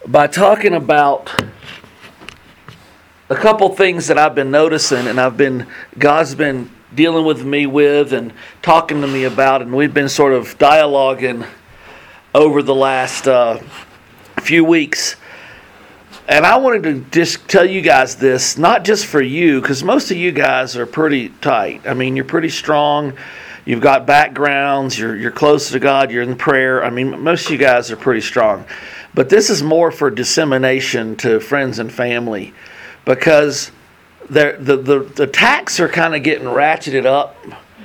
by talking about a couple things that I've been noticing and God's been dealing with me with and talking to me about, and we've been sort of dialoguing over the last few weeks. And I wanted to just tell you guys this, not just for you, because most of you guys are pretty tight. I mean, you're pretty strong. You've got backgrounds. You're close to God. You're in prayer. I mean, most of you guys are pretty strong. But this is more for dissemination to friends and family, because the attacks are kind of getting ratcheted up,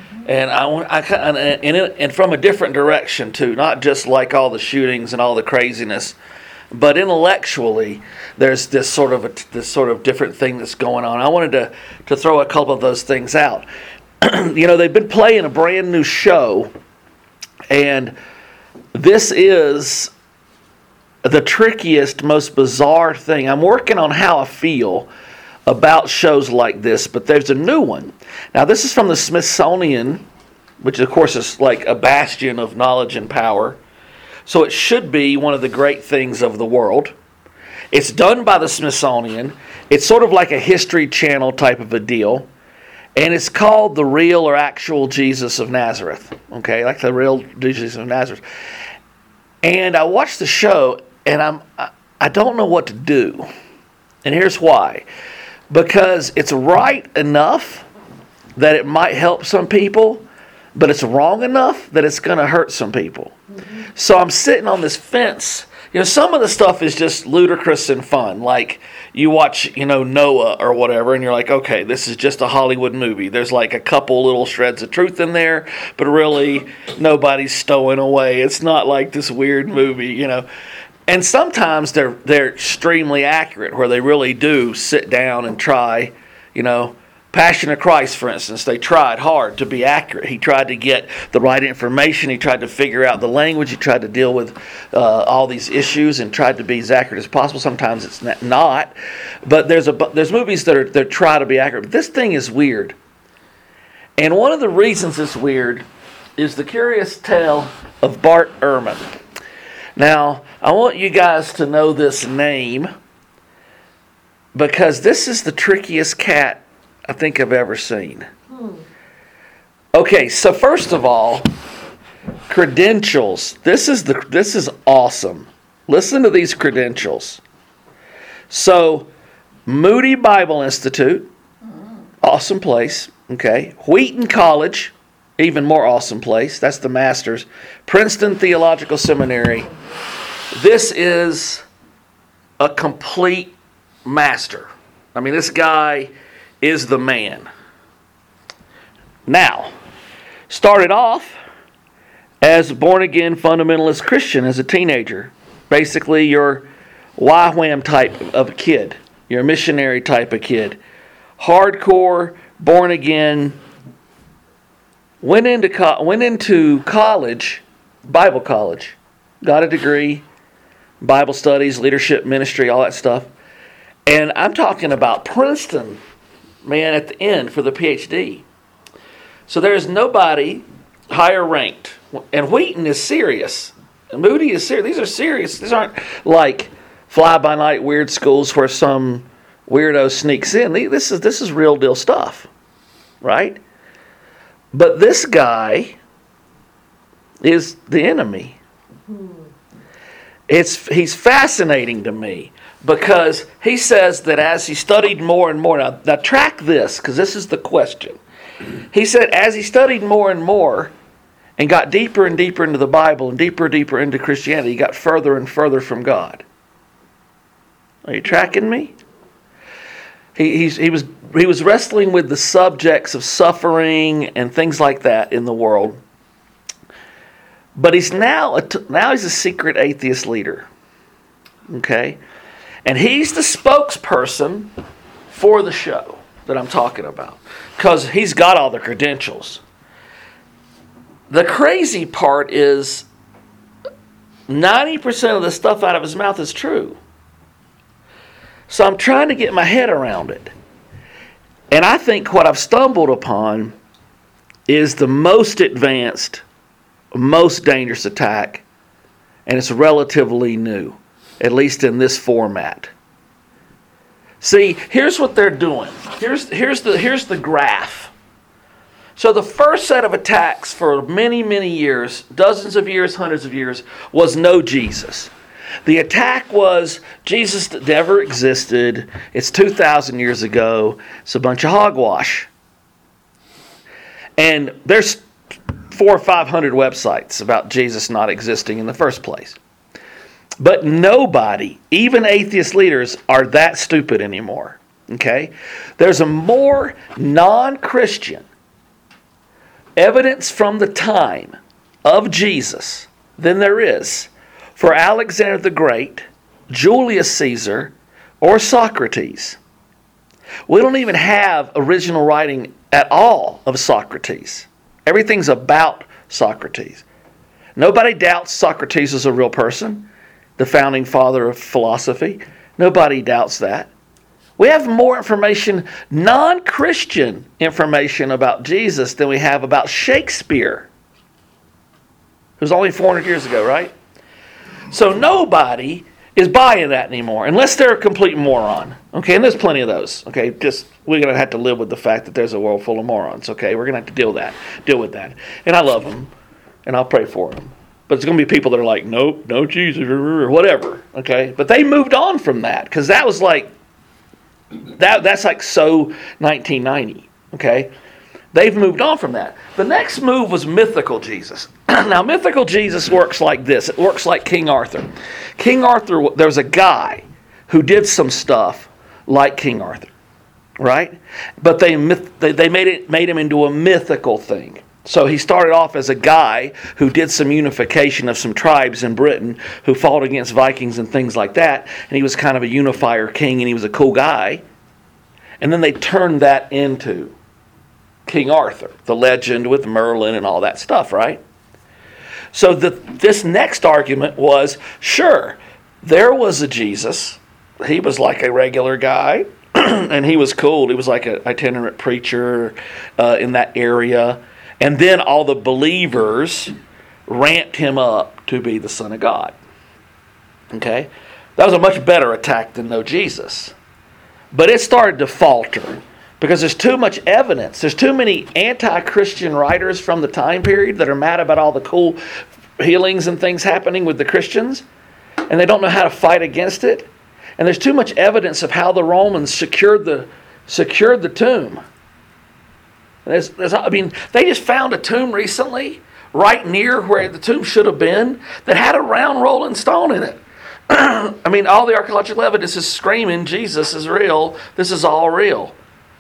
and from a different direction too. Not just like all the shootings and all the craziness, but intellectually, there's this sort of different thing that's going on. I wanted to throw a couple of those things out. They've been playing a brand new show, and this is the trickiest, most bizarre thing. I'm working on how I feel about shows like this, but there's a new one. Now, this is from the Smithsonian, which of course is like a bastion of knowledge and power. So it should be one of the great things of the world. It's done by the Smithsonian. It's sort of like a History Channel type of a deal. And it's called The Real or Actual Jesus of Nazareth. Okay, like the real Jesus of Nazareth. And I watched the show, and I don't know what to do. And here's why. Because it's right enough that it might help some people, but it's wrong enough that it's going to hurt some people. Mm-hmm. So I'm sitting on this fence. Some of the stuff is just ludicrous and fun. Like you watch, Noah or whatever, and you're like, okay, this is just a Hollywood movie. There's like a couple little shreds of truth in there, but really nobody's stowing away. It's not like this weird movie, And sometimes they're extremely accurate, where they really do sit down and try, Passion of Christ, for instance, they tried hard to be accurate. He tried to get the right information. He tried to figure out the language. He tried to deal with all these issues and tried to be as accurate as possible. Sometimes it's not. But there's movies that try to be accurate. But this thing is weird. And one of the reasons it's weird is the curious tale of Bart Ehrman. Now, I want you guys to know this name, because this is the trickiest cat I think I've ever seen. Okay, so first of all, credentials. This is awesome. Listen to these credentials. So, Moody Bible Institute, awesome place. Okay, Wheaton College, even more awesome place. That's the master's. Princeton Theological Seminary. This is a complete master. I mean, this guy is the man. Now, started off as a born-again fundamentalist Christian as a teenager. Basically, you're YWAM type of a kid. You're a missionary type of kid. Hardcore, born-again. Went into college, Bible college. Got a degree, Bible studies, leadership, ministry, all that stuff. And I'm talking about Princeton, man, at the end for the PhD. So there's nobody higher ranked. And Wheaton is serious. And Moody is serious. These are serious. These aren't like fly-by-night weird schools where some weirdo sneaks in. This is real deal stuff, right? But this guy is the enemy. He's fascinating to me, because he says that as he studied more and more, now track this, because this is the question. He said as he studied more and more and got deeper and deeper into the Bible and deeper into Christianity, he got further and further from God. Are you tracking me? He was wrestling with the subjects of suffering and things like that in the world. But he's now he's a secret atheist leader. Okay? And he's the spokesperson for the show that I'm talking about, because he's got all the credentials. The crazy part is 90% of the stuff out of his mouth is true. So I'm trying to get my head around it. And I think what I've stumbled upon is the most advanced, most dangerous attack, and it's relatively new. at least in this format. See, here's what they're doing. Here's the graph. So the first set of attacks for many, many years, dozens of years, hundreds of years, was no Jesus. The attack was Jesus never existed. It's 2,000 years ago. It's a bunch of hogwash. And there's 400 or 500 websites about Jesus not existing in the first place. But nobody, even atheist leaders, are that stupid anymore. Okay? There's a more non-Christian evidence from the time of Jesus than there is for Alexander the Great, Julius Caesar, or Socrates. We don't even have original writing at all of Socrates. Everything's about Socrates. Nobody doubts Socrates is a real person, the founding father of philosophy. Nobody doubts that. We have more information, non-Christian information about Jesus than we have about Shakespeare. It was only 400 years ago, right? So nobody is buying that anymore, unless they're a complete moron. Okay, and there's plenty of those. Okay, just we're going to have to live with the fact that there's a world full of morons. Okay, we're going to have to deal with that. And I love them, and I'll pray for them. But it's going to be people that are like, nope, no Jesus, or whatever. Okay, but they moved on from that because that was like that's like so 1990. Okay, they've moved on from that. The next move was mythical Jesus. Now, mythical Jesus works like this. It works like King Arthur. King Arthur, there was a guy who did some stuff like King Arthur, right? But they made him into a mythical thing. So he started off as a guy who did some unification of some tribes in Britain who fought against Vikings and things like that. And he was kind of a unifier king and he was a cool guy. And then they turned that into King Arthur, the legend with Merlin and all that stuff, right? So this next argument was, sure, there was a Jesus. He was like a regular guy, and he was cool. He was like an itinerant preacher in that area. And then all the believers ramped him up to be the Son of God. Okay? That was a much better attack than no Jesus. But it started to falter because there's too much evidence. There's too many anti-Christian writers from the time period that are mad about all the cool healings and things happening with the Christians, and they don't know how to fight against it. And there's too much evidence of how the Romans secured the tomb. They just found a tomb recently, right near where the tomb should have been, that had a round rolling stone in it. All the archaeological evidence is screaming, Jesus is real. This is all real.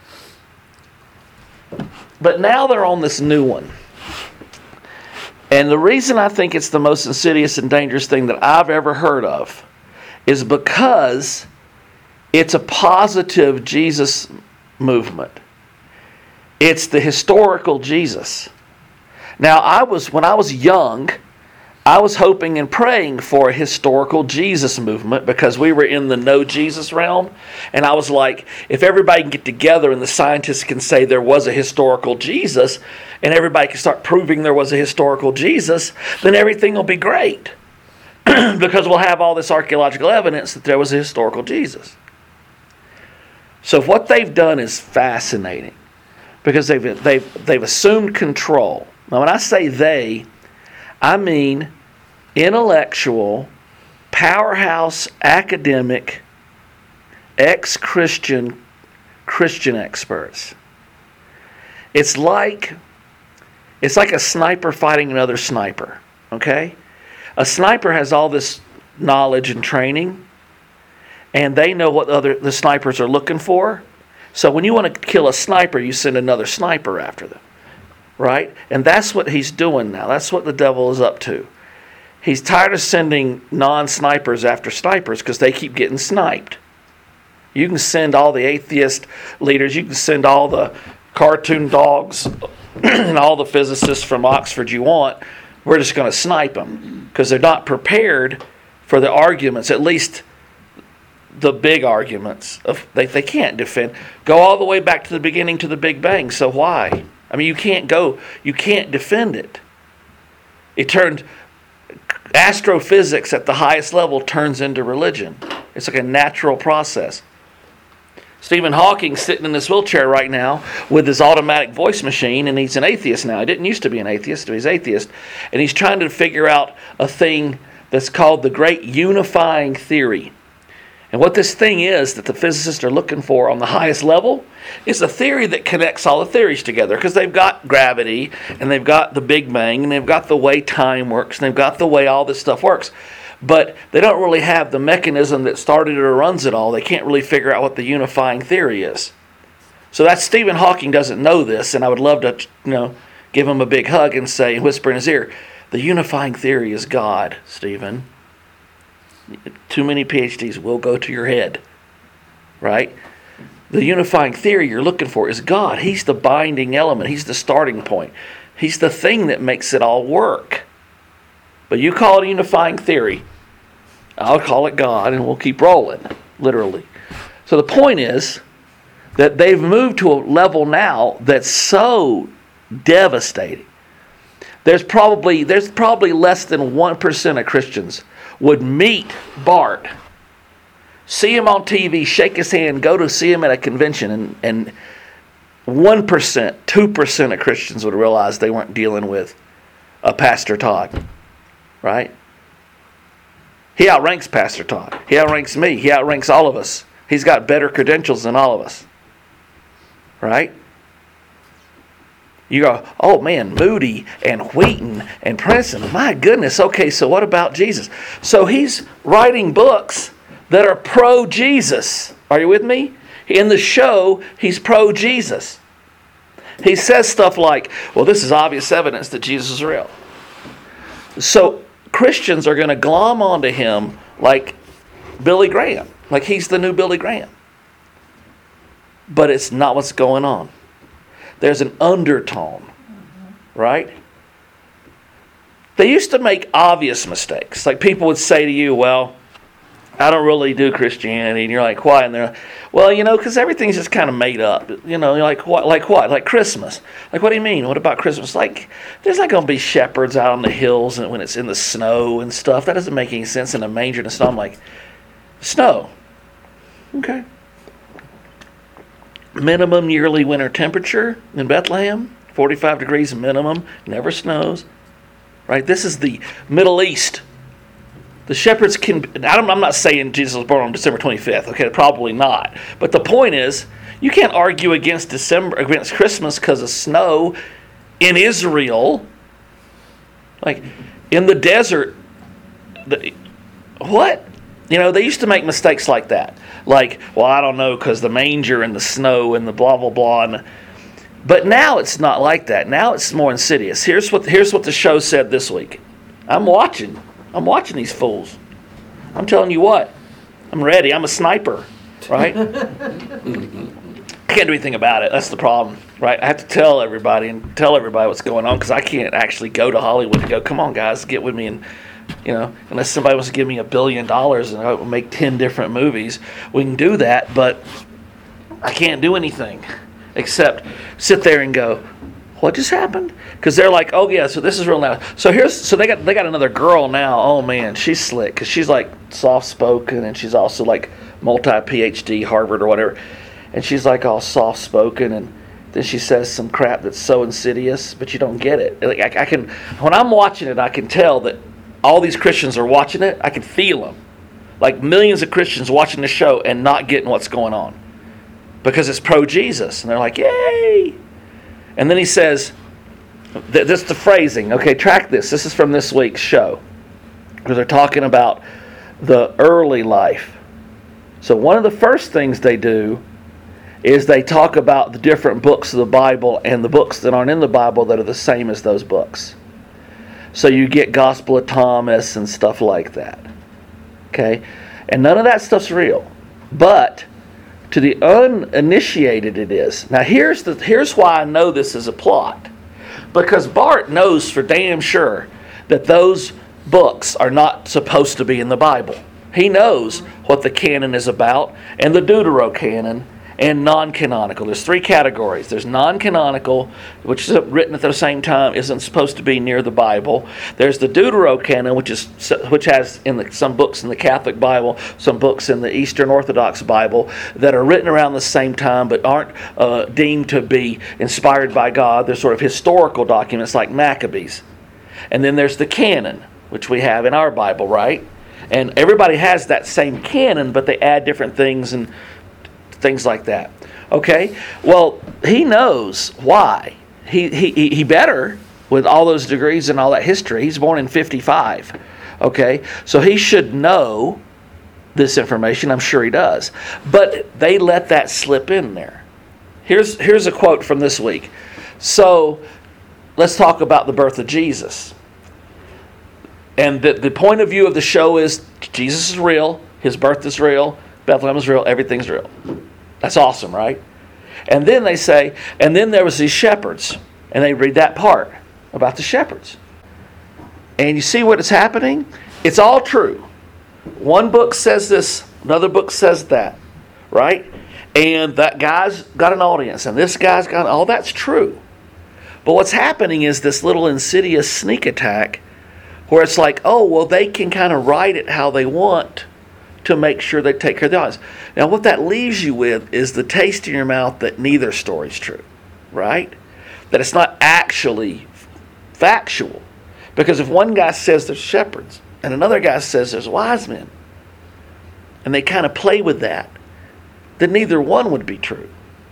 But now they're on this new one. And the reason I think it's the most insidious and dangerous thing that I've ever heard of is because it's a positive Jesus movement. It's the historical Jesus. Now, when I was young, I was hoping and praying for a historical Jesus movement because we were in the no Jesus realm. And I was like, if everybody can get together and the scientists can say there was a historical Jesus and everybody can start proving there was a historical Jesus, then everything will be great. Because we'll have all this archaeological evidence that there was a historical Jesus. So what they've done is fascinating because they've assumed control. Now, when I say they, I mean intellectual, powerhouse, academic, ex-Christian, Christian experts. It's like a sniper fighting another sniper, okay? A sniper has all this knowledge and training, and they know what the snipers are looking for. So when you want to kill a sniper, you send another sniper after them. Right? And that's what he's doing now. That's what the devil is up to. He's tired of sending non-snipers after snipers because they keep getting sniped. You can send all the atheist leaders. You can send all the cartoon dogs and all the physicists from Oxford you want. We're just going to snipe them because they're not prepared for the arguments, at least the big arguments. They can't defend. Go all the way back to the beginning to the Big Bang. So why? You can't defend it. Astrophysics at the highest level turns into religion. It's like a natural process. Stephen Hawking's sitting in this wheelchair right now with his automatic voice machine, and he's an atheist now. He didn't used to be an atheist, but he's atheist. And he's trying to figure out a thing that's called the Great Unifying Theory. And what this thing is that the physicists are looking for on the highest level is a theory that connects all the theories together, because they've got gravity, and they've got the Big Bang, and they've got the way time works, and they've got the way all this stuff works. But they don't really have the mechanism that started it or runs it all. They can't really figure out what the unifying theory is. So that's Stephen Hawking doesn't know this, and I would love to, give him a big hug and say, whisper in his ear, the unifying theory is God, Stephen. Too many PhDs will go to your head, right? The unifying theory you're looking for is God. He's the binding element. He's the starting point. He's the thing that makes it all work. But you call it a unifying theory. I'll call it God, and we'll keep rolling, literally. So the point is that they've moved to a level now that's so devastating. There's probably less than 1% of Christians would meet Bart, see him on TV, shake his hand, go to see him at a convention, and 1%, 2% of Christians would realize they weren't dealing with a Pastor Todd. Right? He outranks Pastor Todd. He outranks me. He outranks all of us. He's got better credentials than all of us. Right? You go, oh man, Moody and Wheaton and Princeton. My goodness. Okay, so what about Jesus? So he's writing books that are pro-Jesus. Are you with me? In the show, he's pro-Jesus. He says stuff like, well, this is obvious evidence that Jesus is real. So Christians are going to glom onto him like Billy Graham, like he's the new Billy Graham. But it's not what's going on. There's an undertone, right? They used to make obvious mistakes. Like people would say to you, well, I don't really do Christianity. And you're like, why? And they're like, well, because everything's just kind of made up. You're like, what? Like what? Like Christmas. Like, what do you mean? What about Christmas? Like, there's not going to be shepherds out on the hills and when it's in the snow and stuff. That doesn't make any sense in a manger in the snow. I'm like, snow. Okay. Minimum yearly winter temperature in Bethlehem, 45 degrees minimum, never snows. Right? This is the Middle East. The shepherds I'm not saying Jesus was born on December 25th. Okay, probably not. But the point is, you can't argue against Christmas because of snow in Israel. Like, in the desert. What? They used to make mistakes like that. Like, well, I don't know, because the manger and the snow and the blah, blah, blah. But now it's not like that. Now it's more insidious. Here's what the show said this week. I'm watching these fools. I'm telling you what. I'm ready. I'm a sniper, right? I can't do anything about it. That's the problem, right? I have to tell everybody what's going on, because I can't actually go to Hollywood and go, come on, guys, get with me. And, unless somebody wants to give me $1 billion and I will make 10 different movies, we can do that. But I can't do anything except sit there and go, what just happened? Because they're like, oh yeah, so this is real now. So they got another girl now. Oh man, she's slick, because she's like soft spoken, and she's also like multi PhD Harvard or whatever, and she's like all soft spoken, and then she says some crap that's so insidious, but you don't get it. Like I can, when I'm watching it, I can tell that all these Christians are watching it. I can feel them, like millions of Christians watching the show and not getting what's going on, because it's pro Jesus, and they're like, yay. And then he says, this is the phrasing. Okay, track this. This is from this week's show, because they're talking about the early life. So one of the first things they do is they talk about the different books of the Bible and the books that aren't in the Bible that are the same as those books. So you get Gospel of Thomas and stuff like that. Okay? And none of that stuff's real. But to the uninitiated it is. Now here's why I know this is a plot. Because Bart knows for damn sure that those books are not supposed to be in the Bible. He knows what the canon is about, and the Deuterocanon, and non-canonical. There's three categories. There's non-canonical, which is written at the same time, isn't supposed to be near the Bible. There's the Deuterocanon, which has some books in the Catholic Bible, some books in the Eastern Orthodox Bible that are written around the same time but aren't deemed to be inspired by God. They're sort of historical documents like Maccabees. And then there's the canon, which we have in our Bible, right? And everybody has that same canon, but they add different things and things like that. Okay? Well, he knows why. He better, with all those degrees and all that history. He's born in 55. Okay? So he should know this information. I'm sure he does. But they let that slip in there. Here's a quote from this week. So let's talk about the birth of Jesus. And the point of view of the show is Jesus is real, his birth is real, Bethlehem is real, everything's real. That's awesome, right? And then they say, and then there was these shepherds, and they read that part about the shepherds. And you see what is happening? It's all true. One book says this, another book says that, right? And that guy's got an audience, and this guy's got, all that's true. But what's happening is this little insidious sneak attack where it's like, oh, well, they can kind of write it how they want to make sure they take care of the audience. Now, what that leaves you with is the taste in your mouth that neither story's true, right? That it's not actually factual. Because if one guy says there's shepherds and another guy says there's wise men, and they kind of play with that, then neither one would be true.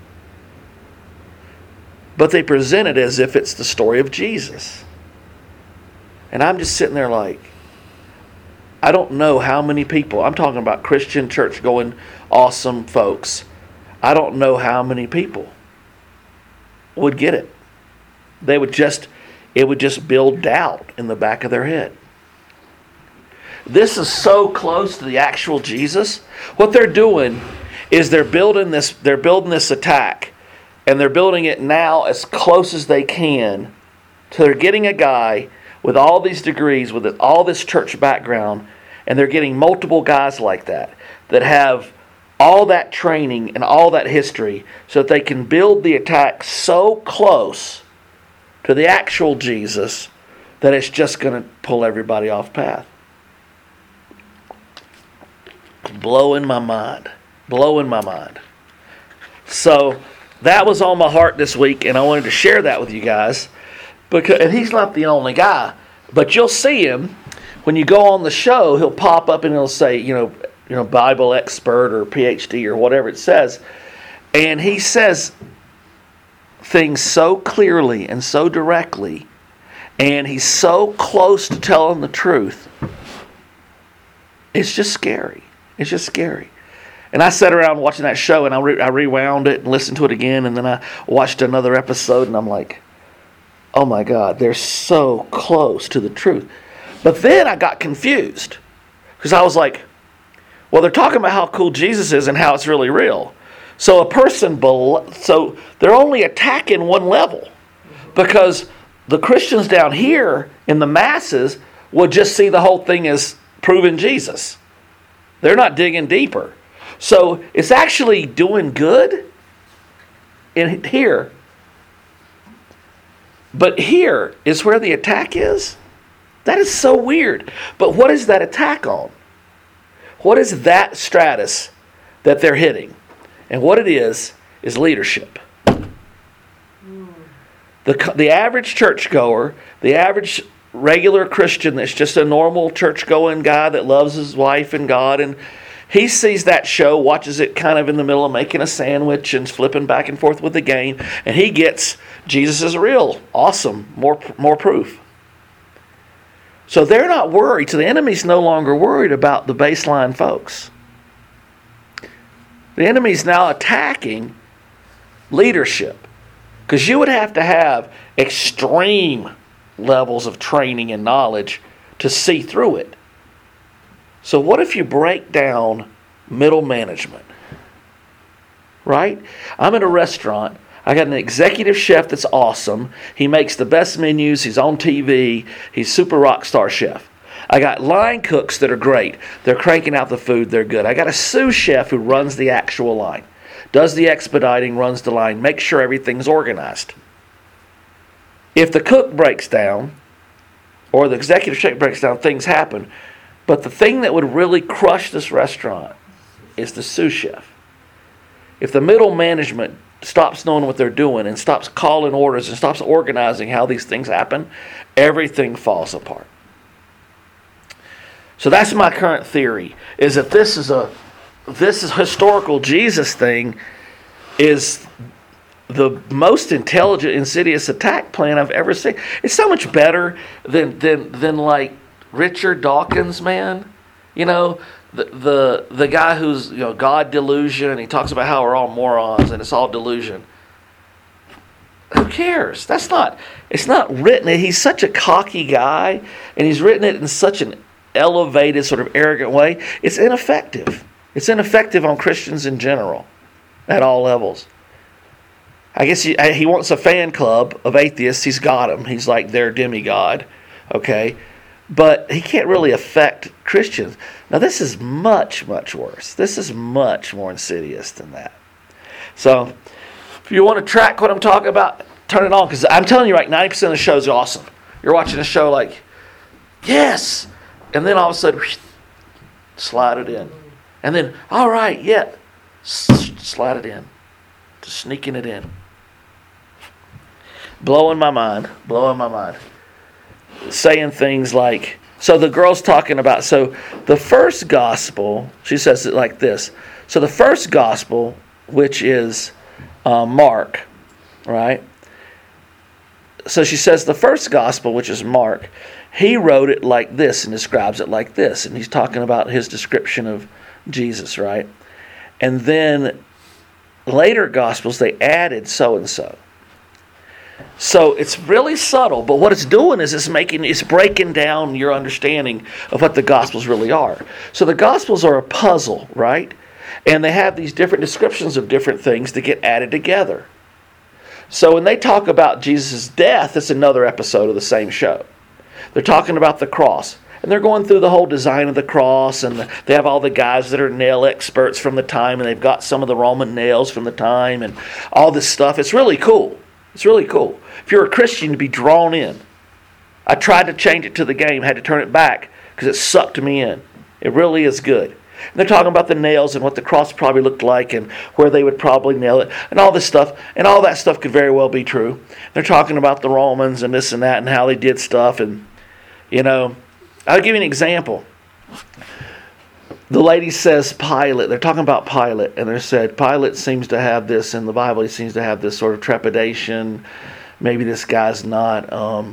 But they present it as if it's the story of Jesus. And I'm just sitting there like, I don't know how many people, I'm talking about Christian church-going awesome folks, I don't know how many people would get it. It would just build doubt in the back of their head. This is so close to the actual Jesus. What they're doing is they're building this attack, and they're building it now as close as they can. So they're getting a guy with all these degrees, with all this church background, and they're getting multiple guys like that have all that training and all that history so that they can build the attack so close to the actual Jesus that it's just going to pull everybody off path. Blowing my mind. So that was on my heart this week, and I wanted to share that with you guys. And he's not the only guy, but you'll see him when you go on the show. He'll pop up and he'll say, Bible expert or PhD or whatever it says, and he says things so clearly and so directly, and he's so close to telling the truth. It's just scary. And I sat around watching that show, and I rewound it and listened to it again, and then I watched another episode, and I'm like, oh my God, they're so close to the truth. But then I got confused because I was like, well, they're talking about how cool Jesus is and how it's really real. So so they're only attacking one level, because the Christians down here in the masses will just see the whole thing as proving Jesus. They're not digging deeper. So it's actually doing good in here. But here is where the attack is. That is so weird. But what is that attack on? What is that stratus that they're hitting? And what it is leadership. The average churchgoer, the average regular Christian that's just a normal church-going guy that loves his wife and God, and he sees that show, watches it kind of in the middle of making a sandwich and flipping back and forth with the game, and he gets Jesus is real, awesome, more proof. So they're not worried. So the enemy's no longer worried about the baseline folks. The enemy's now attacking leadership, because you would have to have extreme levels of training and knowledge to see through it. So what if you break down middle management? Right? I'm in a restaurant. I got an executive chef that's awesome. He makes the best menus. He's on TV. He's super rock star chef. I got line cooks that are great. They're cranking out the food. They're good. I got a sous chef who runs the actual line. does the expediting, runs the line, makes sure everything's organized. If the cook breaks down, or the executive chef breaks down, things happen. But the thing that would really crush this restaurant is the sous chef. If the middle management stops knowing what they're doing and stops calling orders and stops organizing how these things happen, everything falls apart. So that's my current theory, is that this is historical Jesus thing is the most intelligent, insidious attack plan I've ever seen. It's so much better than like Richard Dawkins, man. You know, the guy who's, you know, God delusion, and he talks about how we're all morons and it's all delusion. Who cares? It's not written. He's such a cocky guy, and he's written it in such an elevated, sort of arrogant way. It's ineffective. It's ineffective on Christians in general, at all levels. I guess he wants a fan club of atheists. He's got them. He's like their demigod, okay? But he can't really affect Christians. Now, this is much, much worse. This is much more insidious than that. So, if you want to track what I'm talking about, turn it on. Because I'm telling you, right, 90% of the show is awesome. You're watching a show like, yes! And then all of a sudden, slide it in. And then, all right, yeah, slide it in. Just sneaking it in. Blowing my mind. Saying things like, so the girl's talking about, so the first gospel, she says it like this. So the first gospel, which is Mark, right? So she says the first gospel, which is Mark, he wrote it like this and describes it like this. And he's talking about his description of Jesus, right? And then later gospels, they added so-and-so. So it's really subtle, but what it's doing is it's breaking down your understanding of what the Gospels really are. So the Gospels are a puzzle, right? And they have these different descriptions of different things that get added together. So when they talk about Jesus' death, it's another episode of the same show. They're talking about the cross. And they're going through the whole design of the cross, and they have all the guys that are nail experts from the time, and they've got some of the Roman nails from the time, and all this stuff. It's really cool. It's really cool. If you're a Christian, to be drawn in. I tried to change it to the game, had to turn it back because it sucked me in. It really is good. And they're talking about the nails and what the cross probably looked like and where they would probably nail it and all this stuff. And all that stuff could very well be true. They're talking about the Romans and this and that and how they did stuff. And, you know, I'll give you an example. The lady says Pilate. They're talking about Pilate, and they said Pilate seems to have this in the Bible. He seems to have this sort of trepidation. Maybe this guy's not,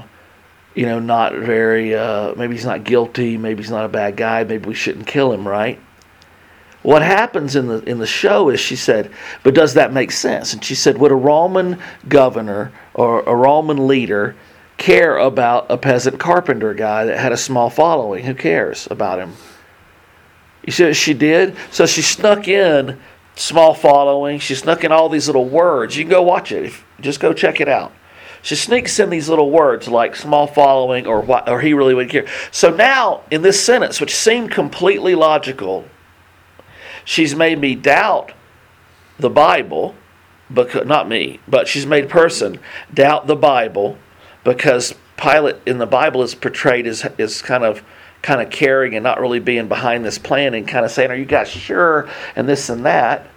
not very. Maybe he's not guilty. Maybe he's not a bad guy. Maybe we shouldn't kill him, right? What happens in the show is she said, but does that make sense? And she said, would a Roman governor or a Roman leader care about a peasant carpenter guy that had a small following? Who cares about him? You see what she did? So she snuck in small following. She snuck in all these little words. You can go watch it. Just go check it out. She sneaks in these little words like small following or he really wouldn't care. So now in this sentence, which seemed completely logical, she's made me doubt the Bible, because, not me, but she's made person doubt the Bible because Pilate in the Bible is portrayed as kind of caring and not really being behind this plan and kind of saying, are you guys sure? And this and that.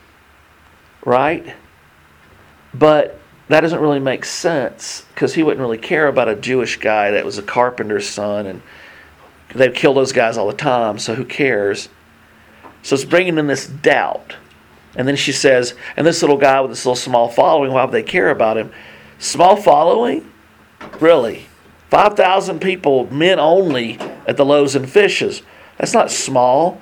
Right? But that doesn't really make sense because he wouldn't really care about a Jewish guy that was a carpenter's son, and they kill those guys all the time, so who cares? So it's bringing in this doubt. And then she says, and this little guy with this little small following, why would they care about him? Small following? Really? 5,000 people, men only, at the Loaves and Fishes. That's not small.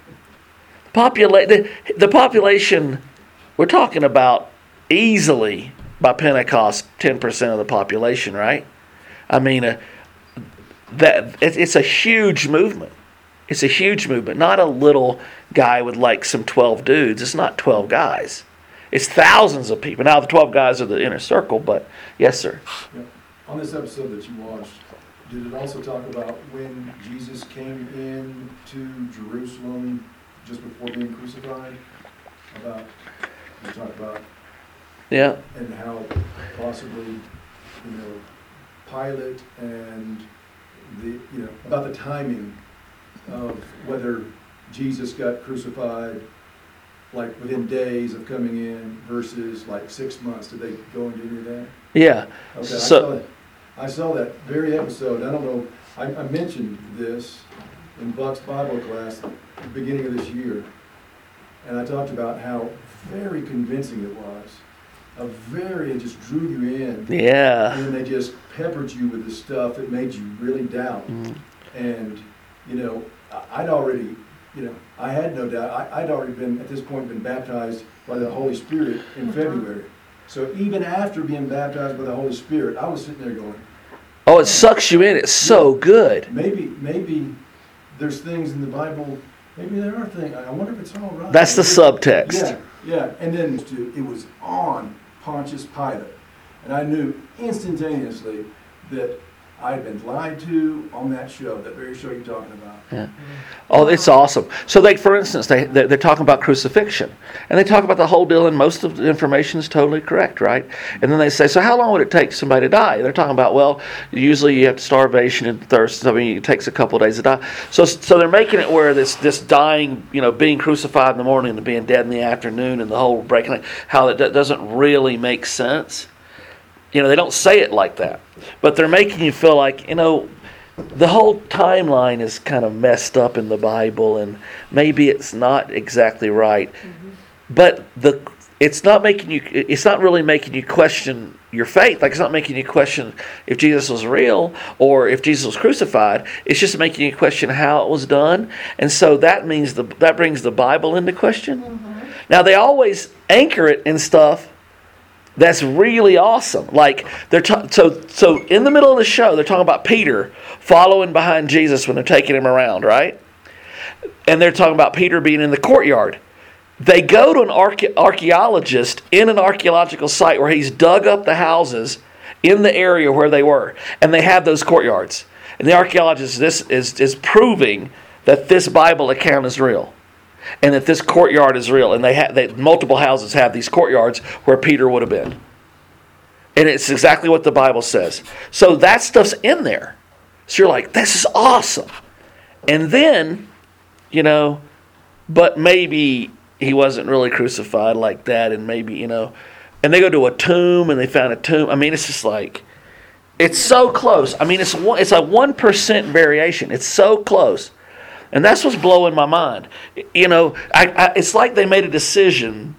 The population, we're talking about easily, by Pentecost, 10% of the population, right? I mean, it's a huge movement. It's a huge movement. Not a little guy with like some 12 dudes. It's not 12 guys. It's thousands of people. Now, the 12 guys are the inner circle, but yes, sir. Yep. On this episode that you watched, did it also talk about when Jesus came in to Jerusalem just before being crucified? You talk about Yeah. and how possibly, Pilate and about the timing of whether Jesus got crucified like within days of coming in versus like 6 months. Did they go into any of that? Yeah. Okay, So, I saw that very episode. I don't know, I mentioned this in Buck's Bible class at the beginning of this year. And I talked about how very convincing it was. It just drew you in. yeah. And then they just peppered you with the stuff that made you really doubt. Mm. And, I'd already, I had no doubt. I'd already at this point, been baptized by the Holy Spirit in February. So even after being baptized by the Holy Spirit, I was sitting there going, Oh, it sucks you in. It's so good. maybe there's things in the Bible, maybe there are things, I wonder if it's all right. That's the subtext. Yeah. And then it was on Pontius Pilate. And I knew instantaneously that I had been lied to on that show, that very show you're talking about. Yeah. Oh, it's awesome. So, for instance, they're talking about crucifixion, and they talk about the whole deal, and most of the information is totally correct, right? And then they say, so how long would it take somebody to die? They're talking about, well, usually you have starvation and thirst. I mean, it takes a couple of days to die. So they're making it where this dying, being crucified in the morning and being dead in the afternoon, and the whole breaking, how that doesn't really make sense. They don't say it like that, but they're making you feel like, the whole timeline is kind of messed up in the Bible, and maybe it's not exactly right. Mm-hmm. But it's not really making you question your faith. Like, it's not making you question if Jesus was real or if Jesus was crucified. It's just making you question how it was done, and so that means that brings the Bible into question. Mm-hmm. Now, they always anchor it in stuff that's really awesome. Like, so in the middle of the show, they're talking about Peter following behind Jesus when they're taking him around, right? And they're talking about Peter being in the courtyard. They go to an archaeologist in an archaeological site where he's dug up the houses in the area where they were, and they have those courtyards. And the archaeologist is proving that this Bible account is real, and that this courtyard is real, and multiple houses have these courtyards where Peter would have been, and it's exactly what the Bible says. So that stuff's in there. So you're like, this is awesome. And then, but maybe he wasn't really crucified like that, and maybe, and they go to a tomb and they found a tomb. I mean, it's just like, it's so close. I mean, it's a 1% variation. It's so close. And that's what's blowing my mind. It's like they made a decision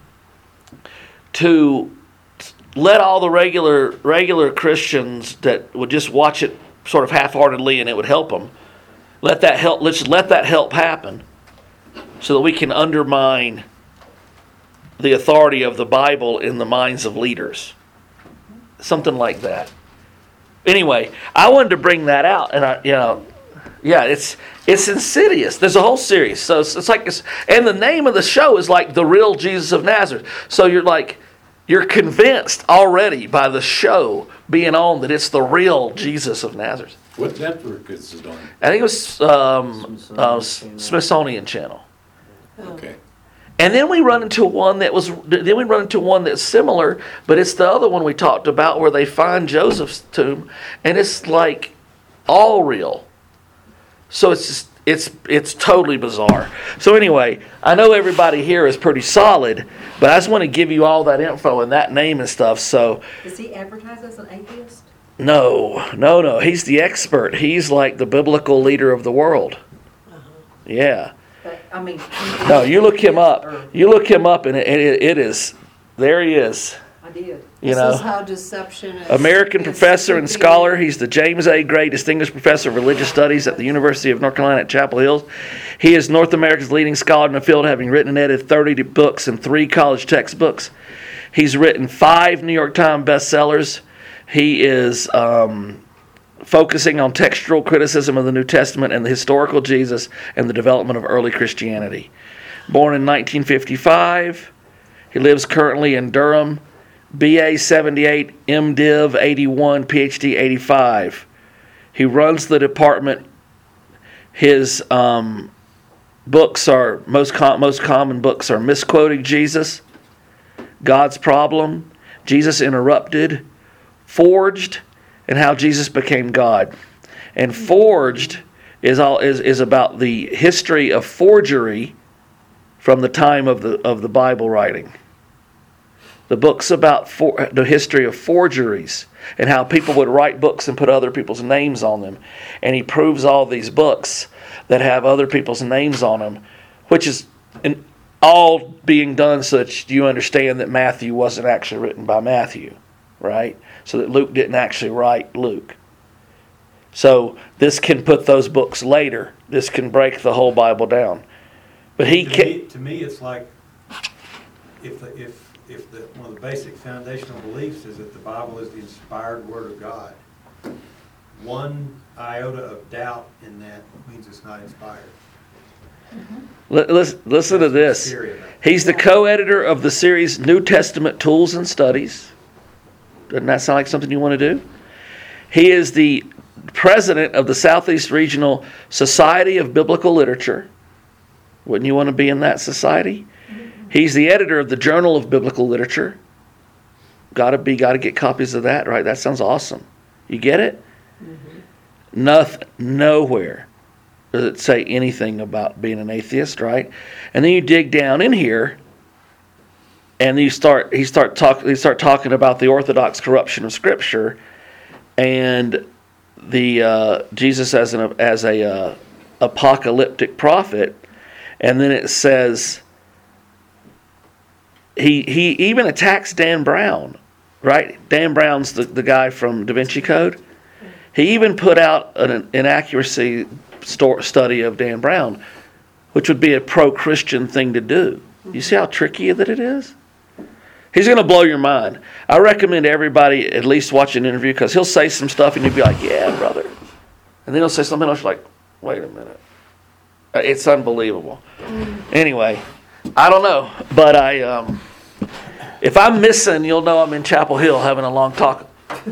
to let all the regular Christians that would just watch it sort of half-heartedly and it would help them. Let's let that help happen, so that we can undermine the authority of the Bible in the minds of leaders. Something like that. Anyway, I wanted to bring that out, and it's insidious. There's a whole series. So it's like and the name of the show is like The Real Jesus of Nazareth. So you're convinced already by the show being on that it's the real Jesus of Nazareth. What network is it on? I think it was Smithsonian Channel. Okay. And then we run into one that's similar, but it's the other one we talked about where they find Joseph's tomb, and it's like all real. So it's totally bizarre. So anyway, I know everybody here is pretty solid, but I just want to give you all that info and that name and stuff. So does he advertise as an atheist? No. He's the expert. He's like the biblical leader of the world. Uh-huh. Yeah. But, I mean, no, you look him up. You look him up, and it is. There he is. I did. This is how deception is. American professor and scholar. He's the James A. Gray Distinguished Professor of Religious Studies at the University of North Carolina at Chapel Hill. He is North America's leading scholar in the field, having written and edited 30 books and 3 college textbooks. He's written 5 New York Times bestsellers. He is focusing on textual criticism of the New Testament and the historical Jesus and the development of early Christianity. Born in 1955, he lives currently in Durham. BA 78, MDiv 81, PhD 85. He runs the department. His books are most common books are Misquoting Jesus, God's problem, Jesus interrupted, forged, and how Jesus became God. And forged is about the history of forgery from the time of the Bible writing. The book's about the history of forgeries and how people would write books and put other people's names on them. And he proves all these books that have other people's names on them, which is all being done so that you understand that Matthew wasn't actually written by Matthew, right? So that Luke didn't actually write Luke. So this can put those books later. This can break the whole Bible down. But to me, it's like if one of the basic foundational beliefs is that the Bible is the inspired Word of God. One iota of doubt in that means it's not inspired. Listen to this. He's the co-editor of the series New Testament Tools and Studies. Doesn't that sound like something you want to do? He is the president of the Southeast Regional Society of Biblical Literature. Wouldn't you want to be in that society? He's the editor of the Journal of Biblical Literature. Got to get copies of that, right? That sounds awesome. You get it? Nowhere does it say anything about being an atheist, right? And then you dig down in here, and he start talking about the orthodox corruption of Scripture, and the Jesus as a apocalyptic prophet, and then it says he even attacks Dan Brown, right? Dan Brown's the guy from Da Vinci Code. He even put out an inaccuracy study of Dan Brown, which would be a pro-Christian thing to do. You see how tricky that it is? He's going to blow your mind. I recommend everybody at least watch an interview, because he'll say some stuff and you'll be like, yeah, brother. And then he'll say something else, you're like, wait a minute. It's unbelievable. Anyway, I don't know, but if I'm missing, you'll know I'm in Chapel Hill having a long talk.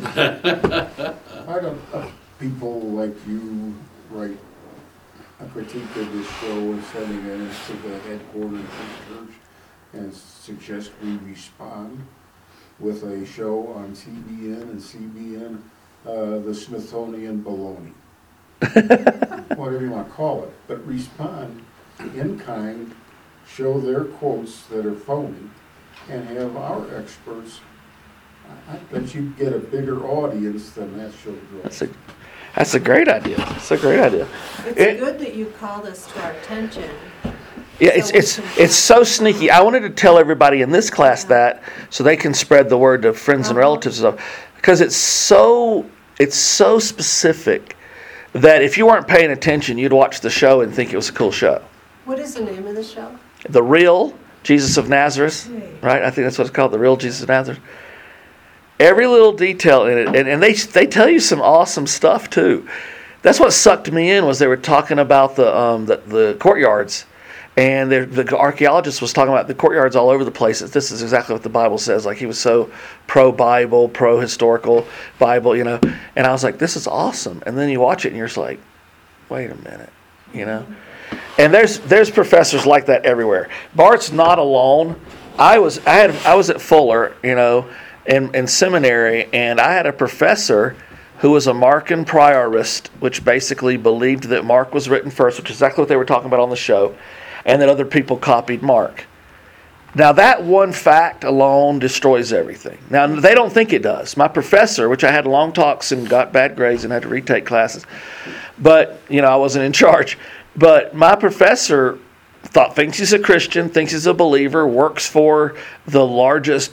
Why don't people like you write a critique of this show and sending it into the headquarters of the church and suggest we respond with a show on TBN and CBN, the Smithsonian baloney. Whatever you want to call it, but respond in kind, show their quotes that are phony, and have our experts. I bet you get a bigger audience than that show draws. That's a great idea. It's a great idea. It's good that you called this to our attention. Yeah, it's so sneaky. I wanted to tell everybody in this class that, so they can spread the word to friends and relatives and stuff, because it's so specific that if you weren't paying attention, you'd watch the show and think it was a cool show. What is the name of the show? The Real Jesus of Nazareth, right? I think that's what it's called, The Real Jesus of Nazareth. Every little detail in it, and they tell you some awesome stuff too. That's what sucked me in, was they were talking about the courtyards, and the archaeologist was talking about the courtyards all over the place. This is exactly what the Bible says. Like, he was so pro-Bible, pro-historical Bible, you know. And I was like, this is awesome. And then you watch it and you're just like, wait a minute, you know. And there's professors like that everywhere. Bart's not alone. I was at Fuller, you know, in seminary, and I had a professor who was a Markan priorist, which basically believed that Mark was written first, which is exactly what they were talking about on the show, and that other people copied Mark. Now, that one fact alone destroys everything. Now, they don't think it does. My professor, which I had long talks and got bad grades and had to retake classes, but, you know, I wasn't in charge. But my professor thinks he's a Christian, thinks he's a believer, works for the largest,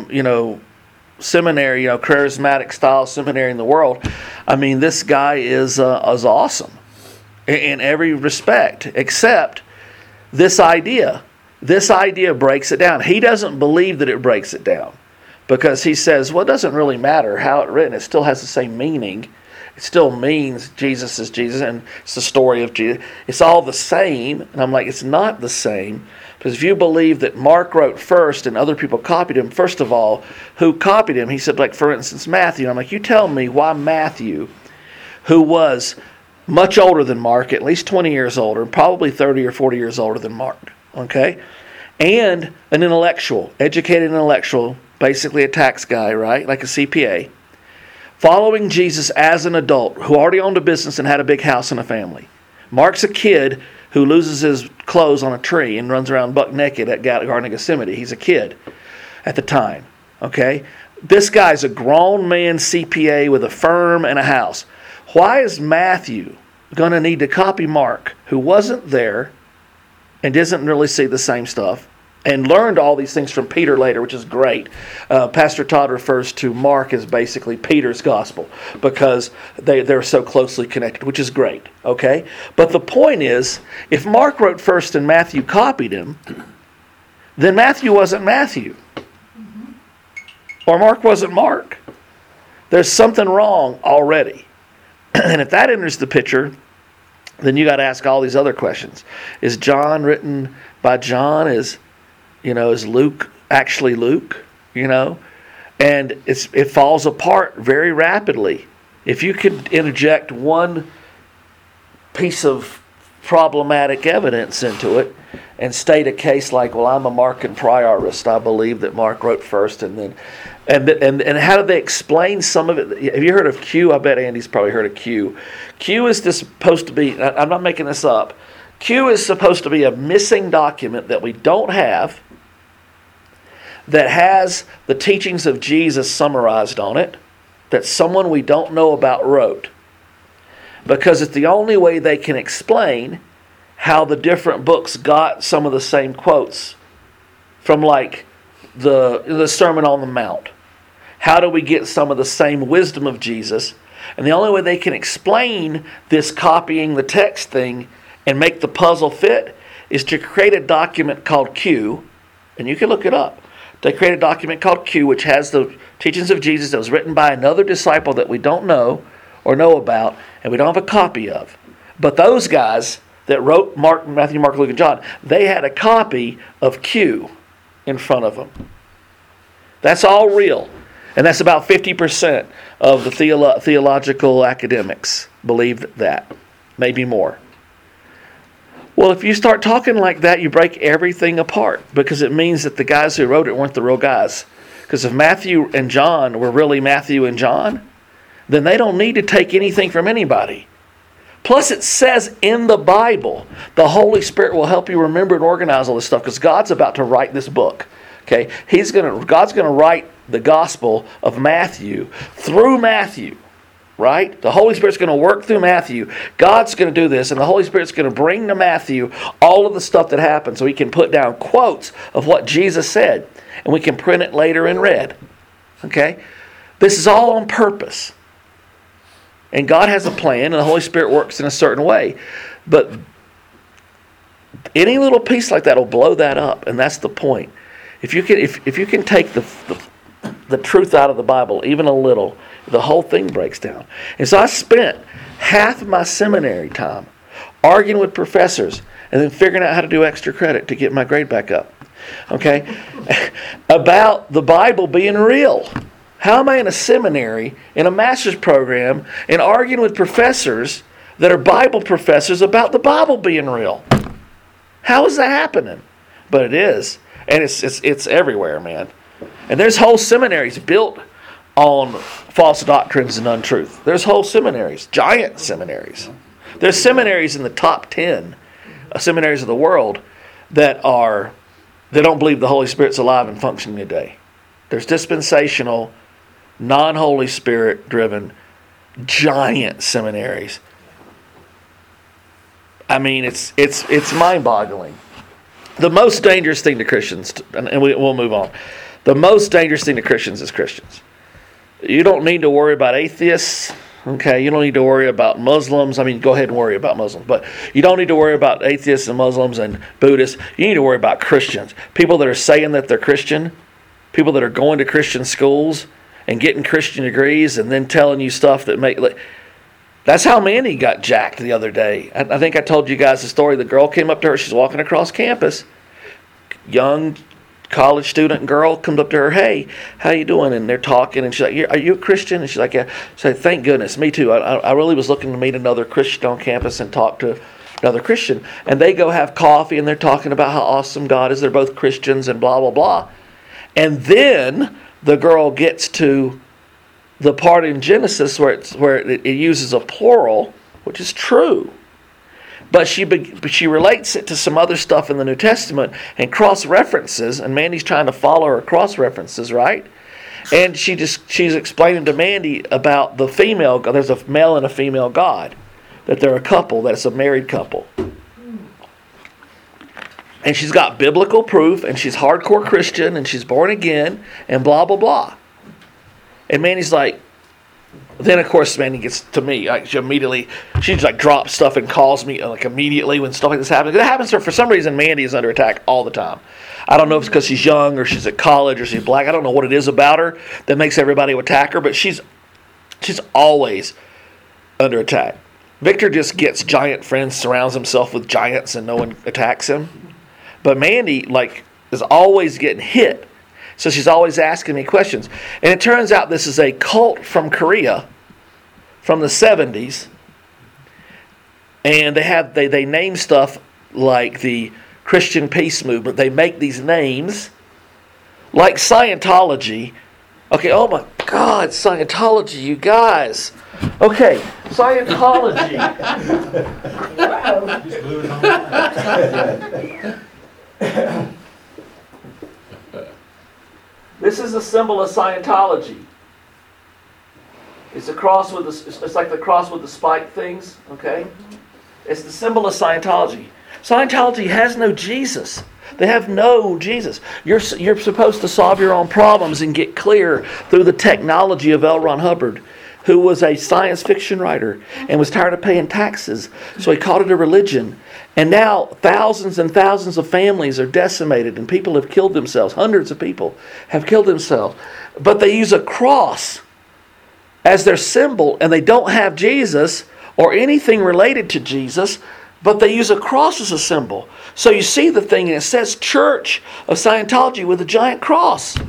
seminary, charismatic style seminary in the world. I mean, this guy is awesome in every respect, except this idea. This idea breaks it down. He doesn't believe that it breaks it down, because he says, well, it doesn't really matter how it's written. It still has the same meaning. It still means Jesus is Jesus, and it's the story of Jesus. It's all the same. And I'm like, it's not the same. Because if you believe that Mark wrote first and other people copied him, first of all, who copied him? He said, like, for instance, Matthew. And I'm like, you tell me why Matthew, who was much older than Mark, at least 20 years older, probably 30 or 40 years older than Mark, okay? and an intellectual, educated intellectual, basically a tax guy, right? Like a CPA, following Jesus as an adult who already owned a business and had a big house and a family. Mark's a kid who loses his clothes on a tree and runs around buck naked at Garden of Gethsemane. He's a kid at the time, okay? This guy's a grown man CPA with a firm and a house. Why is Matthew going to need to copy Mark, who wasn't there and doesn't really see the same stuff, and learned all these things from Peter later, which is great. Pastor Todd refers to Mark as basically Peter's gospel because they're so closely connected, which is great. Okay? But the point is, if Mark wrote first and Matthew copied him, then Matthew wasn't Matthew. Or Mark wasn't Mark. There's something wrong already. And if that enters the picture, then you got to ask all these other questions. Is John written by John? Is Luke actually Luke? And it falls apart very rapidly. If you could interject one piece of problematic evidence into it and state a case like, well, I'm a Markan priorist. I believe that Mark wrote first, and then and how do they explain some of it? Have you heard of Q? I bet Andy's probably heard of Q. Q is supposed to be, I'm not making this up, Q is supposed to be a missing document that we don't have that has the teachings of Jesus summarized on it that someone we don't know about wrote. Because it's the only way they can explain how the different books got some of the same quotes from like the Sermon on the Mount. How do we get some of the same wisdom of Jesus? And the only way they can explain this copying the text thing and make the puzzle fit is to create a document called Q, and you can look it up. They create a document called Q, which has the teachings of Jesus that was written by another disciple that we don't know or know about, and we don't have a copy of. But those guys that wrote Matthew, Mark, Luke, and John, they had a copy of Q in front of them. That's all real. And that's about 50% of the theological academics believe that. Maybe more. Well, if you start talking like that, you break everything apart because it means that the guys who wrote it weren't the real guys. Because if Matthew and John were really Matthew and John, then they don't need to take anything from anybody. Plus, it says in the Bible, the Holy Spirit will help you remember and organize all this stuff because God's about to write this book. Okay, God's going to write the Gospel of Matthew through Matthew, right? The Holy Spirit's going to work through Matthew. God's going to do this, and the Holy Spirit's going to bring to Matthew all of the stuff that happened so he can put down quotes of what Jesus said, and we can print it later in red. Okay? This is all on purpose. And God has a plan, and the Holy Spirit works in a certain way. But any little piece like that will blow that up, and that's the point. If you can take the truth out of the Bible, even a little, the whole thing breaks down. And so I spent half of my seminary time arguing with professors and then figuring out how to do extra credit to get my grade back up. Okay? About the Bible being real. How am I in a seminary, in a master's program, and arguing with professors that are Bible professors about the Bible being real? How is that happening? But it is. And it's everywhere, man. And there's whole seminaries built on false doctrines and untruth. There's whole seminaries, giant seminaries. There's seminaries in the top 10 seminaries of the world that don't believe the Holy Spirit's alive and functioning today. There's dispensational, non-Holy Spirit driven, giant seminaries. I mean, it's mind-boggling. The most dangerous thing to Christians, and we'll move on. The most dangerous thing to Christians is Christians. You don't need to worry about atheists. Okay, you don't need to worry about Muslims. I mean, go ahead and worry about Muslims, but you don't need to worry about atheists and Muslims and Buddhists. You need to worry about Christians. People that are saying that they're Christian, people that are going to Christian schools and getting Christian degrees and then telling you stuff that make... That's how Mandy got jacked the other day. I think I told you guys the story. The girl came up to her. She's walking across campus. Young college student girl comes up to her. Hey, how you doing? And they're talking. And she's like, are you a Christian? And she's like, yeah. She's like, thank goodness. Me too. I really was looking to meet another Christian on campus and talk to another Christian, and they go have coffee, and they're talking about how awesome God is. They're both Christians and blah, blah, blah. And then the girl gets to the part in Genesis where it uses a plural, which is true. But she relates it to some other stuff in the New Testament and cross-references, and Mandy's trying to follow her cross-references, right? And she's explaining to Mandy about the female, there's a male and a female God, that they're a couple, that's a married couple. And she's got biblical proof, and she's hardcore Christian, and she's born again, and blah, blah, blah. And Mandy's like, then of course Mandy gets to me. Like she just like drops stuff and calls me like immediately when stuff like this happens. It happens to her for some reason. Mandy is under attack all the time. I don't know if it's because she's young or she's at college or she's black. I don't know what it is about her that makes everybody attack her, but she's always under attack. Victor just gets giant friends, surrounds himself with giants, and no one attacks him. But Mandy, is always getting hit. So she's always asking me questions. And it turns out this is a cult from Korea from the 70s. And they name stuff like the Christian Peace Movement. They make these names like Scientology. Okay, oh my God, Scientology, you guys. Okay, Scientology. Just blew it home. This is a symbol of Scientology. It's a cross with it's like the cross with the spike things, okay? It's the symbol of Scientology. Scientology has no Jesus. They have no Jesus. You're supposed to solve your own problems and get clear through the technology of L. Ron Hubbard, who was a science fiction writer and was tired of paying taxes. So he called it a religion. And now thousands and thousands of families are decimated and people have killed themselves. Hundreds of people have killed themselves. But they use a cross as their symbol, and they don't have Jesus or anything related to Jesus, but they use a cross as a symbol. So you see the thing, and it says Church of Scientology with a giant cross.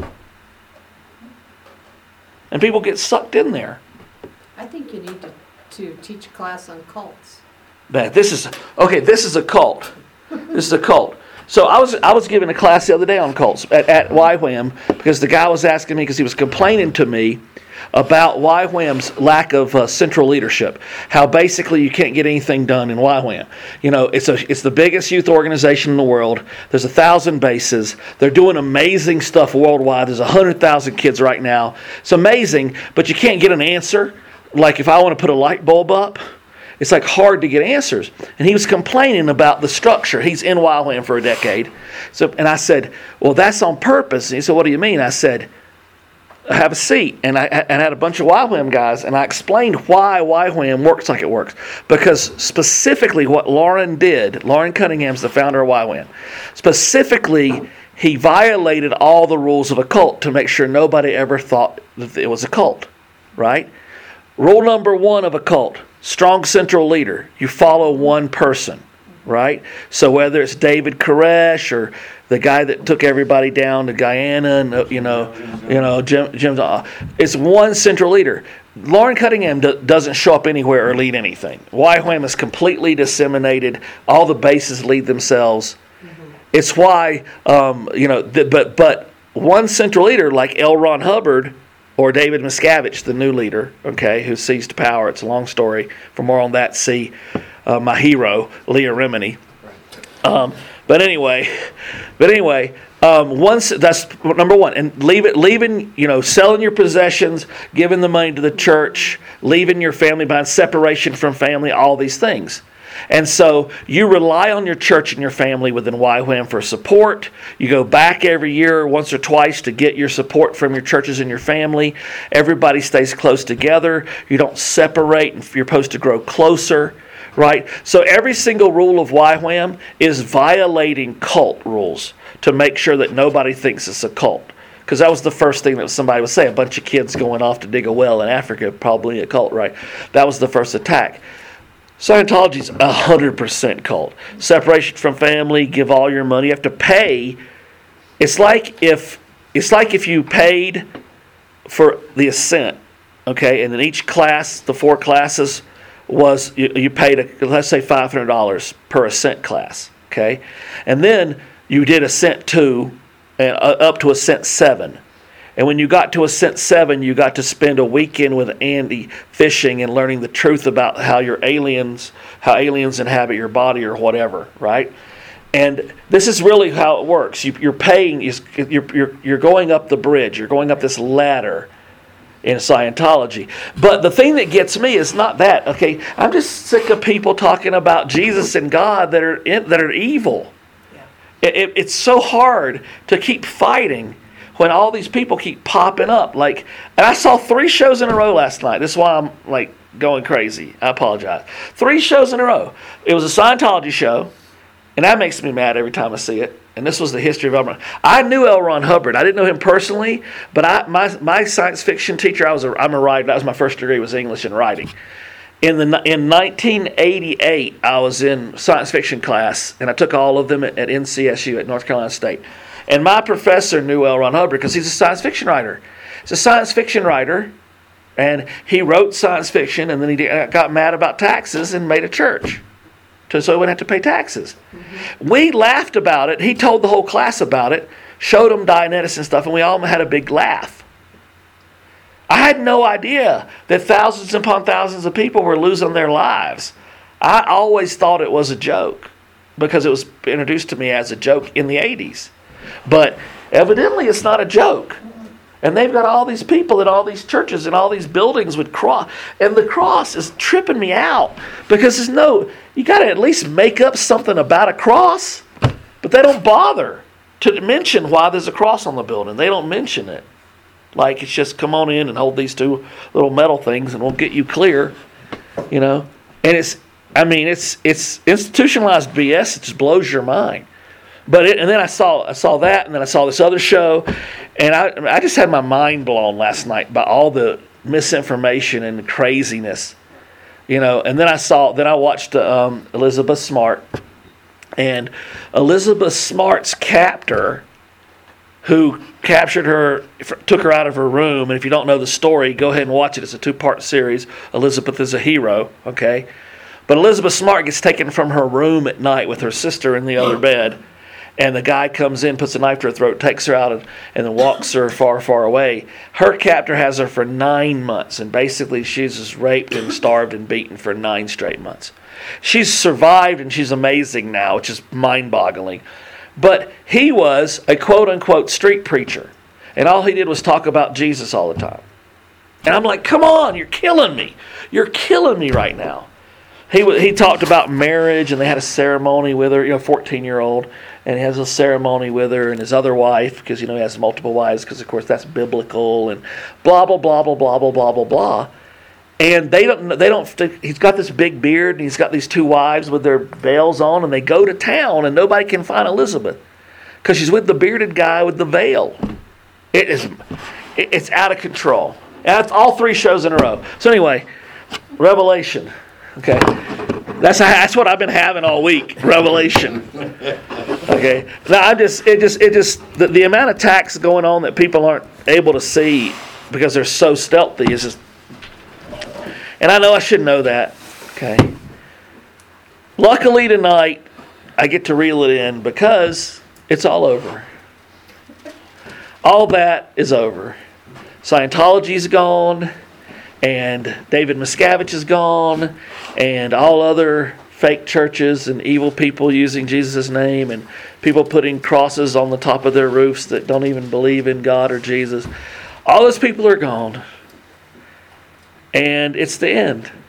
And people get sucked in there. I think you need to teach a class on cults. Man, this is a cult. This is a cult. So I was giving a class the other day on cults at YWAM because the guy was asking me, because he was complaining to me about YWAM's lack of central leadership. How basically you can't get anything done in YWAM. You know, it's the biggest youth organization in the world. There's 1,000 bases. They're doing amazing stuff worldwide. There's 100,000 kids right now. It's amazing, but you can't get an answer. Like if I want to put a light bulb up, it's like hard to get answers. And he was complaining about the structure. He's in YWAM for a decade. And I said, well, that's on purpose. And he said, what do you mean? I said, have a seat. And I had a bunch of YWAM guys, and I explained why YWAM works like it works. Because specifically what Lauren did, Lauren Cunningham's the founder of YWAM, specifically he violated all the rules of a cult to make sure nobody ever thought that it was a cult, right? Rule number 1 of a cult, strong central leader. You follow one person, right? So whether it's David Koresh or the guy that took everybody down to Guyana, and Jim, it's one central leader. Lauren Cunningham doesn't show up anywhere or lead anything. YWAM is completely disseminated. All the bases lead themselves. Mm-hmm. It's why, but one central leader like L. Ron Hubbard or David Miscavige, the new leader, okay, who seized power. It's a long story. For more on that, see my hero, Leah Remini. But anyway, that's number 1. And leaving, selling your possessions, giving the money to the church, leaving your family behind, separation from family, all these things. And so you rely on your church and your family within YWAM for support. You go back every year once or twice to get your support from your churches and your family. Everybody stays close together. You don't separate, and you're supposed to grow closer, right? So every single rule of YWAM is violating cult rules to make sure that nobody thinks it's a cult. Because that was the first thing that somebody would say. A bunch of kids going off to dig a well in Africa, probably a cult, right? That was the first attack. Scientology is 100% cult. Separation from family, give all your money. You have to pay. It's like if you paid for the ascent, okay, and then each class, the 4 classes, was you paid, let's say $500 per Ascent class, okay? And then you did Ascent 2 and up to Ascent 7. And when you got to Ascent 7, you got to spend a weekend with Andy fishing and learning the truth about how aliens inhabit your body or whatever, right? And this is really how it works. You're paying. You're going up the bridge. You're going up this ladder in Scientology. But the thing that gets me is not that. Okay, I'm just sick of people talking about Jesus and God that are evil. It's so hard to keep fighting when all these people keep popping up. And I saw 3 shows in a row last night. This is why I'm going crazy. I apologize. 3 shows in a row. It was a Scientology show, and that makes me mad every time I see it. And this was the history of L. Ron. I knew L. Ron Hubbard. I didn't know him personally, but my science fiction teacher, I'm a writer. That was my first degree, was English and writing. In 1988, I was in science fiction class, and I took all of them at NCSU at North Carolina State. And my professor knew L. Ron Hubbard because he's a science fiction writer. He's a science fiction writer, and he wrote science fiction, and then he got mad about taxes and made a church so he wouldn't have to pay taxes. Mm-hmm. We laughed about it. He told the whole class about it, showed them Dianetics and stuff, and we all had a big laugh. I had no idea that thousands upon thousands of people were losing their lives. I always thought it was a joke because it was introduced to me as a joke in the 80s. But evidently it's not a joke. And they've got all these people in all these churches and all these buildings with cross. And the cross is tripping me out because you got to at least make up something about a cross. But they don't bother to mention why there's a cross on the building. They don't mention it. It's just come on in and hold these 2 little metal things and we'll get you clear, And it's institutionalized BS. It just blows your mind. And then I saw that, and then I saw this other show, and I just had my mind blown last night by all the misinformation and the craziness, And then I watched Elizabeth Smart, and Elizabeth Smart's captor, who captured her, took her out of her room. And if you don't know the story, go ahead and watch it. It's a 2-part series. Elizabeth is a hero, okay? But Elizabeth Smart gets taken from her room at night with her sister in the other bed. And the guy comes in, puts a knife to her throat, takes her out, and then walks her far, far away. Her captor has her for 9 months. And basically, she's just raped and starved and beaten for 9 straight months. She's survived, and she's amazing now, which is mind-boggling. But he was a quote-unquote street preacher. And all he did was talk about Jesus all the time. And I'm like, come on, you're killing me. You're killing me right now. He talked about marriage, and they had a ceremony with her, 14-year-old. And he has a ceremony with her and his other wife, because, he has multiple wives, because, of course, that's biblical, and blah, blah, blah, blah, blah, blah, blah, blah, blah. And they don't, he's got this big beard, and he's got these 2 wives with their veils on, and they go to town, and nobody can find Elizabeth because she's with the bearded guy with the veil. It's out of control. And that's all 3 shows in a row. So anyway, Revelation. Okay, that's what I've been having all week. Revelation. Okay, now the amount of attacks going on that people aren't able to see because they're so stealthy is just. And I know I should know that. Okay. Luckily tonight, I get to reel it in because it's all over. All that is over. Scientology's gone. And David Miscavige is gone, and all other fake churches and evil people using Jesus' name, and people putting crosses on the top of their roofs that don't even believe in God or Jesus. All those people are gone. And it's the end.